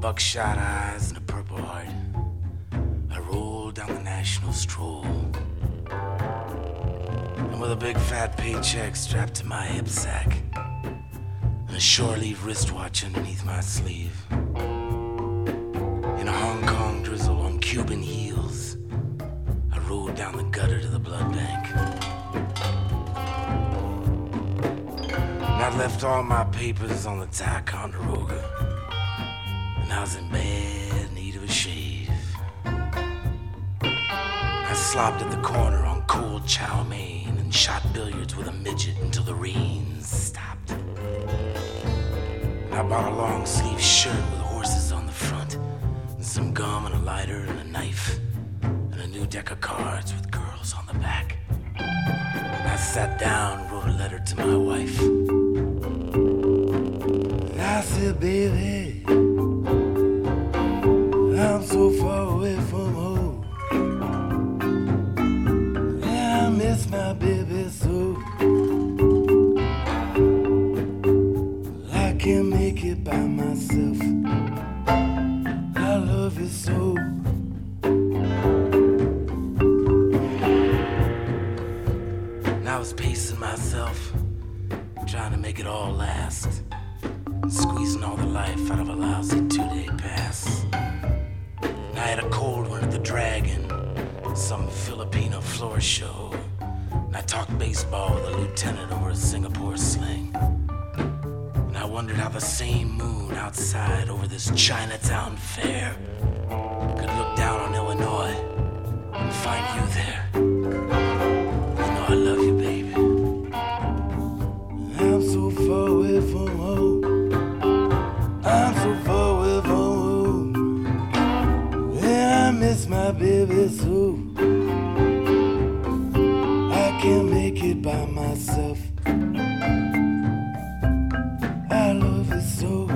buckshot eyes and a purple heart, I rolled down the National Stroll. And with a big fat paycheck strapped to my hip sack and a shore leave wristwatch underneath my sleeve, in a Hong Kong drizzle on Cuban heels, I rode down the gutter to the blood bank. And I'd left all my papers on the Ticonderoga, and I was in bad need of a shave. I slopped at the corner on cold chow mein and shot billiards with a midget until the rain stopped. And I bought a long sleeve shirt with horses on the front, and some gum and a lighter and a knife, and a new deck of cards with girls on the back. And I sat down and wrote a letter to my wife. And I said, baby, I'm so far away from home. Yeah, I miss my baby so. I can't make it by myself. I love you so. And I was pacing myself, trying to make it all last, squeezing all the life out of a lousy 2-day pass. And I had a cold one at the Dragon, some Filipino floor show. And I talked baseball with a lieutenant over a Singapore sling. And I wondered how the same moon outside over this Chinatown fair could look down on Illinois and find you there. You know I love you, baby. I'm so far away from home. I'm so far away from home. Yeah, I miss my baby so. I can't make it by myself. I love you so.